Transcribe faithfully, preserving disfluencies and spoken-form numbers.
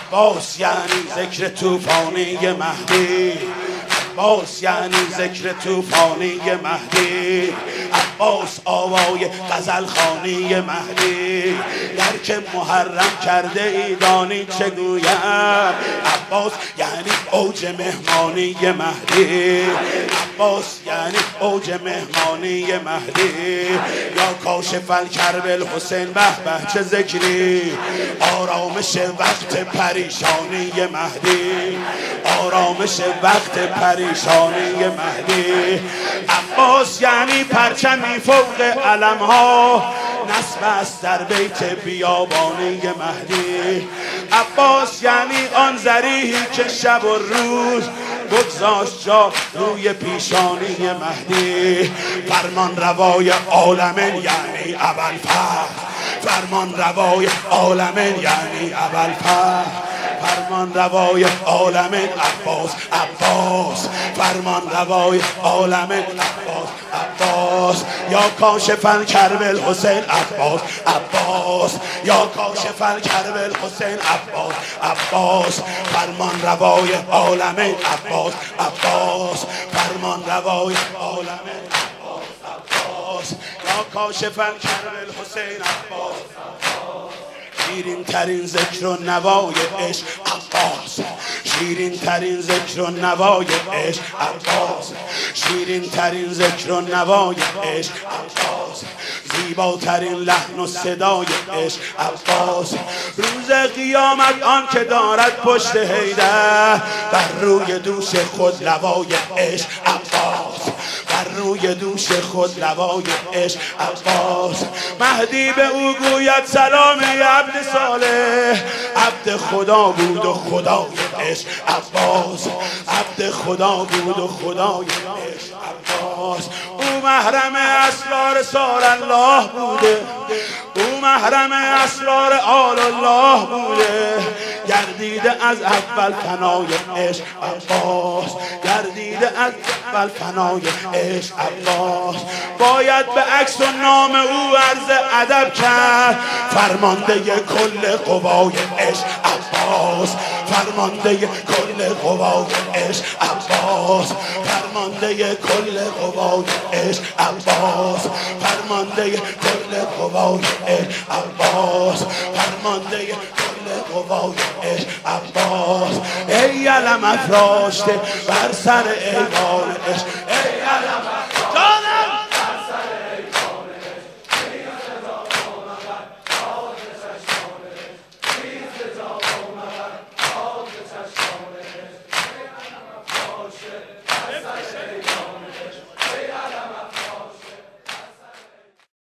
عباس یعنی ذکر طوفانی مهدی، عباس یعنی ذکر طوفانی مهدی، عباس آوای غزل خوانی مهدی. در که محرم کرده ای دانی چه گویم، عباس یعنی اوج مهمانی مهدی، عباس یعنی اوج مهمانی مهدی. یا کاشف الکرب الحسین به به چه ذکری، آرامش وقت پریشانی مهدی، آرامش وقت پریشانی مهدی. عباس یعنی پرچمی فوق علم ها، نصب است در بیت بیابانی مهدی. عباس یعنی آن ذریحی که شب و روز بگذاشت جا روی پیشانی مهدی. فرمان روای عالمین یعنی ابوالفضل، فرمان روای عالمین یعنی ابوالفضل، فرمان روای عالمین عباس عباس، فرمان روای عالمین عباس عباس. یا کاشف الکرب الحسین عباس عباس، یا کاشف الکرب الحسین عباس عباس، فرمان روای عالمین عباس عباس، فرمان روای عالمین عباس عباس. یا کاشف الکرب الحسین عباس. شیرین ترین ذکر و نوای عشق عباس، شیرین ترین ذکر و نوای عشق عباس، شیرین ترین ذکر و نوای عشق عباس، زیباترین لحن و صدای عشق عباس. روز قیامت آن که دارد پشت حیدر، بر روی دوش خود لوای عشق عباس، بر روی دوش خود لوای عشق عباس. مهدی به او گوید سلام ای عبد صالح، عبد خدا بود و خدای عشق عباس، عبد خدا بود و خدای عشق عباس. او محرم اسرار سال الله بوده، او محرم اسرار آل الله بوده، گردیده از اول فنای عشق عباس، گردیده از اول فنای عشق عباس. باید به عکس و نام او عرض ادب کرد، فرمانده کل قوای عشق عباس، فرمانده کل قوای عشق عباس، فرمانده کل قوای عشق عباس، فرمانده کل قوای عشق عباس، فرمانده کل قوای عشق عباس. ای علم افراشته بر سر ایوان عشق، ای علم افراشته بر سر ایوان عشق، ای سزا آمد آز چشمان عشق، ای سزا آمد آز چشمان عشق، ای علم افراشته بر سر